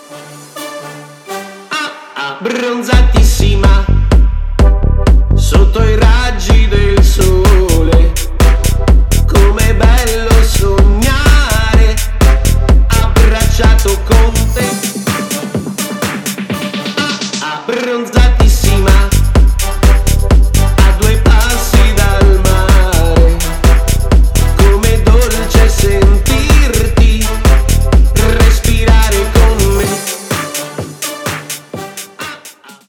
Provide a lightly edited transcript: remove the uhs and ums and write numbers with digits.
Abbronzatissima sotto i raggi del sole, com'è bello sognare abbracciato con te. Abbronzatissima